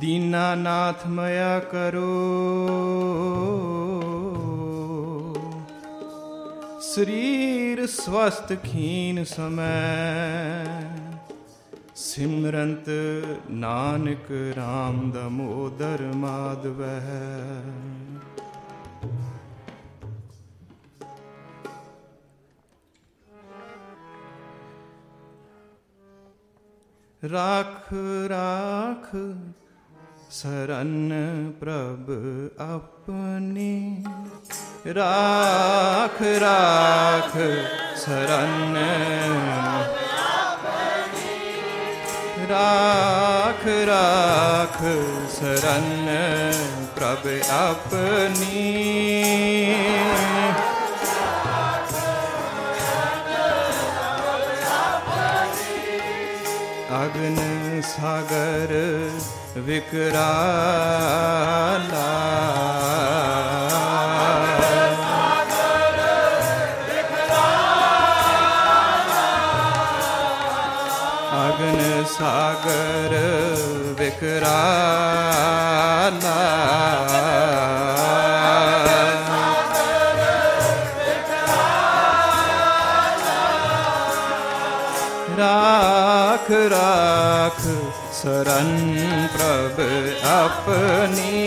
दीनानाथ मया करो, शरीर स्वस्थ खीन समय, सिमरंत नानक राम दामोदर माधव। राख राख शरण प्रभ अपनी, राख राख शरण, राख राख शरण प्रभ अपनी। अग्न सागर विकराला, अग्न सागर विकराला, राख राख शरण प्रभ अपनी,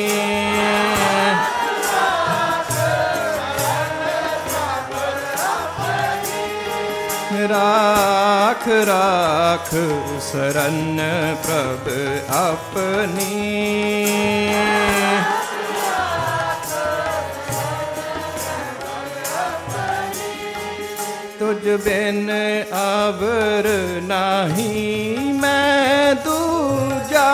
राख राख शरण प्रभ अपनी। तुझ बिन अवर नाही मैं दूजा,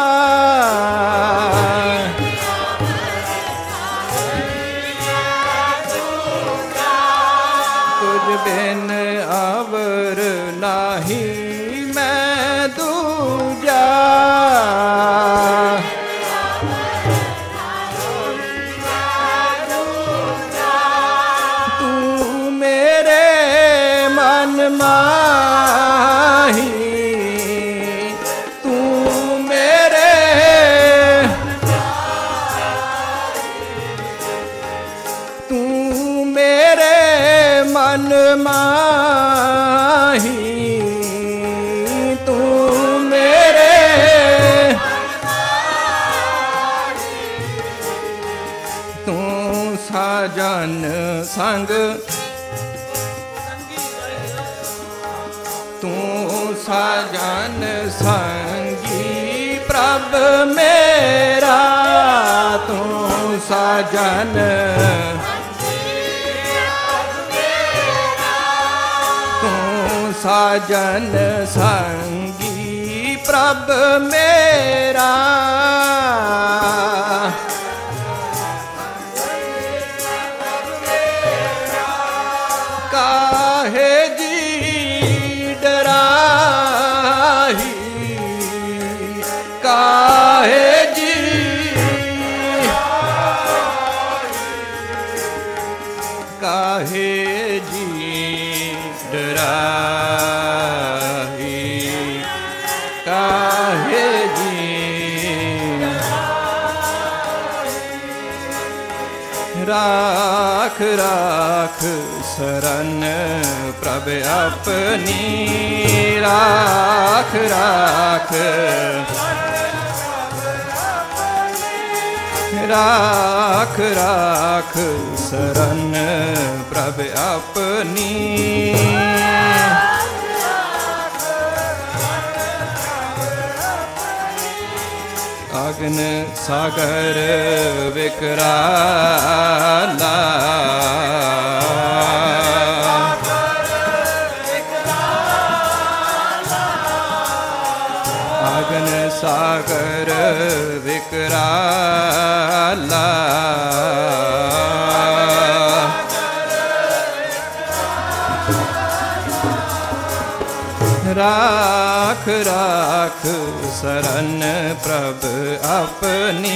तुझ बिन अवर नाही मैं दूजा, तू मेरे मन माही, तू मेरे, तू मेरे मन माही, तू मेरे, तू साजन संग, तू साजन संगी प्रभ मेरा, तू साजन, तू साजन संगी प्रभ मेरा। काहे जी डराही, काहे जी, काहे जी डराही, काहे जी, राख राख शरण प्रभ अपनी, राख राख, राख राख शरण प्रभ अपनी। अग्न सागर विकराला, अग्न सागर विकराला, राख राख शरण प्रभ अपनी,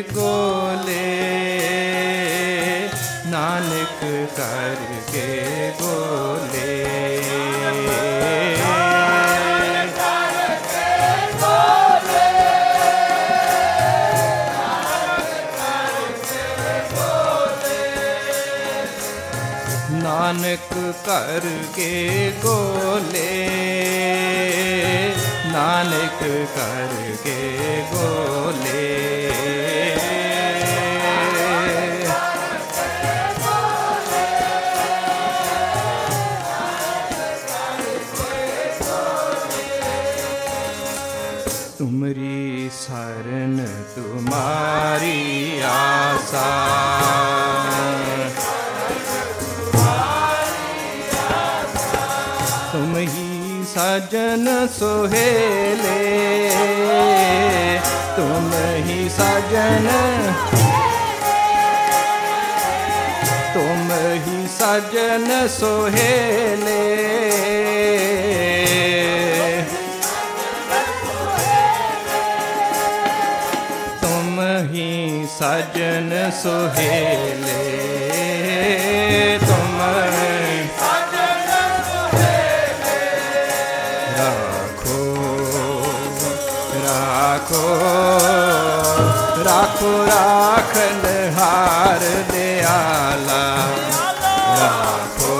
नानक करके बोले। नानक करके गोले, नानक करके गोले। तुमरी शरण तुम्हारी आशा, तुम ही सजन सोहेले, तुम ही सजन, तुम ही सजन सोहेले। तुम ही सजन सोहेले, तुम राखो राखो राखन हार दयाला, राखो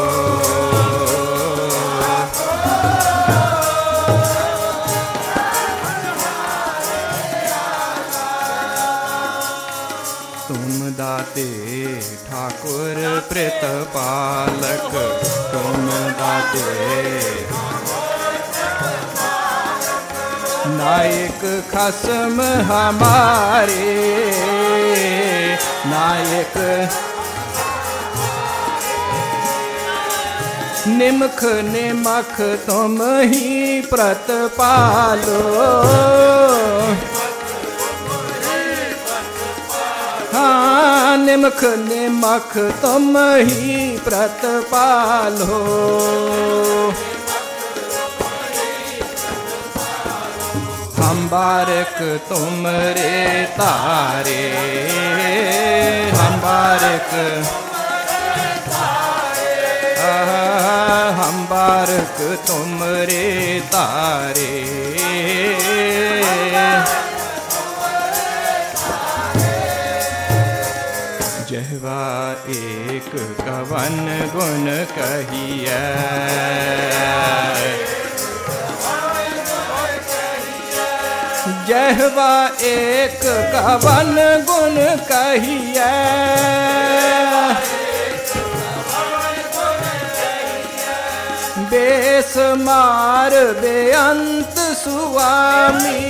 तुम दाते ठाकुर प्रेतपालक, तुम दाते नायक खसम हमारे, नायक निमख निमख तुम ही प्रतपालो। हाँ निमख निमख तुम ही प्रतपालो। हम बारक तुमरे तारे, हम बारक, हम बारक तुमरे तारे। जहवा एक कवन गुण कहिए, जहवा एक कवन गुण कहिए। बेसमार बेअंत सुआमी,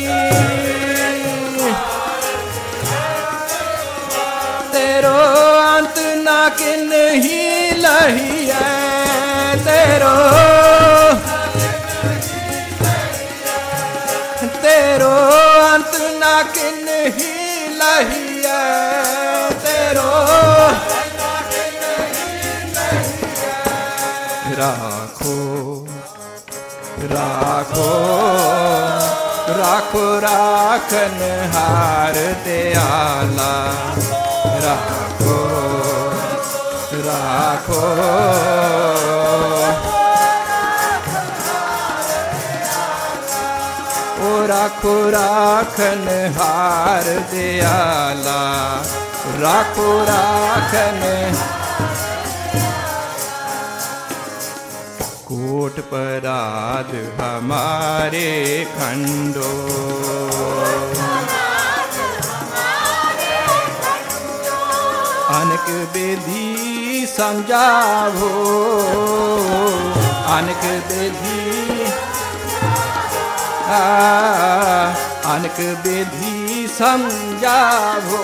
तेरो अंत ना किन ही लहिए, तेरो तेरो अंत ना किन ही लहिए, तेरो राखो राखो राखो राखन हार दयाला, राखो राखो ओ राखो राखन हार दयाला, राखो राखन। कोट पराध हमारे खंडो, अनक विधि समझावो, अनक विधि अनक विधि समझावो।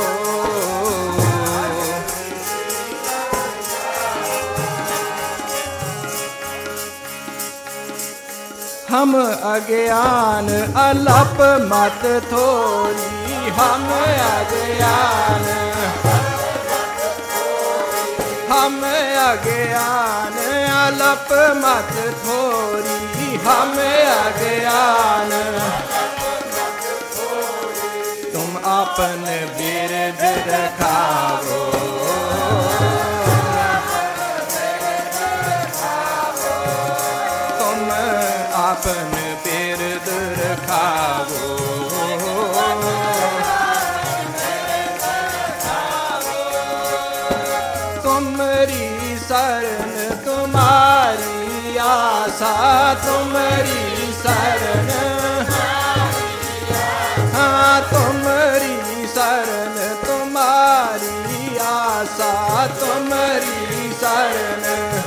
हम अज्ञान अलप मत थोड़ी, हम अज्ञान, हम अज्ञान अलप मत थोड़ी, हम अज्ञान। तुम अपन बिरद रखावो, ਆਪਨ ਬਿਰਦ ਰਖਾਵੋ। तुमरी शरण तुम्हारी आशा, तुमरी शरण, हाँ तुमरी शरण तुम्हारी आशा, तुमरी शरण,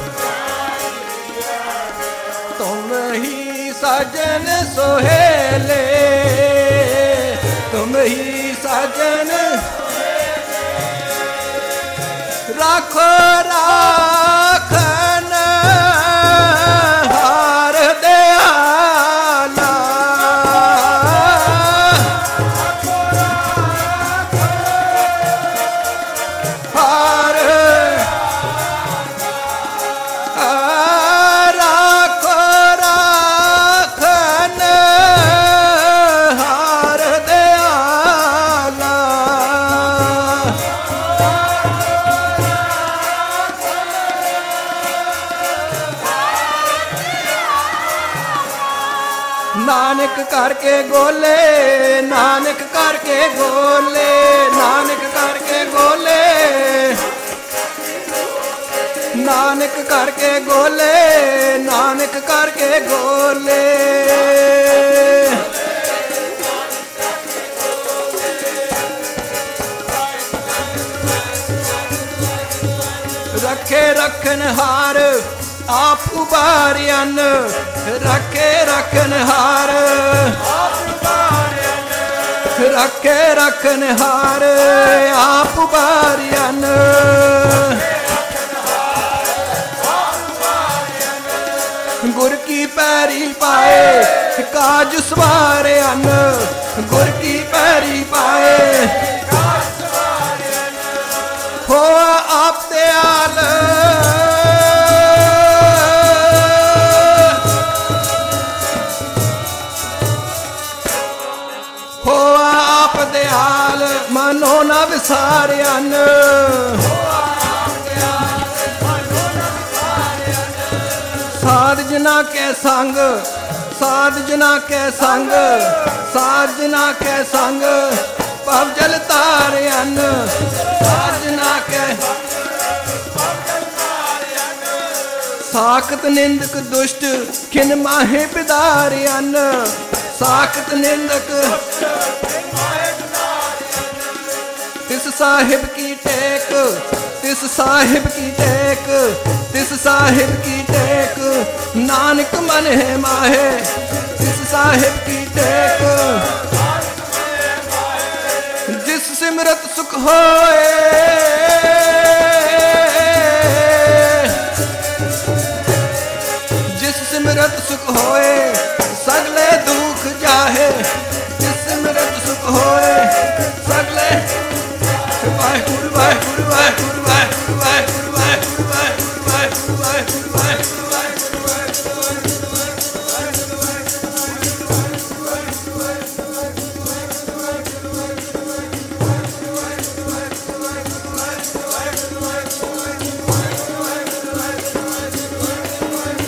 तुम ही सजन सोहेले, तुम ही सजन राखो राखन हार दयाला, हार राखो राखन हार दयाला। नानक करके गोले, नानक करके गोले, नानक करके गोले, नानक करके गोले, नानक करके गोले। रखे रखन हार आप उबारियन, रखे रखन हार रखे रखन हार आप उबारियन। गुर की पैरी पाए काज सवारे अन, गुर की पैरी पाए हो आप दयाल। हो आप दयाल मनो न विसारियन, साध जना के संग, साध जना के संग, साध जना के संग पव जल तारियन, साध जना के साखत निंदक दुष्ट खिन माहे बिदारियन, साखत निंदक तिस साहिब की टेक, तिस साहिब की टेक, तिस साहिब की टेक नानक मन है माहे, तिस साहिब की टेक जिस सिमरत सुख होए।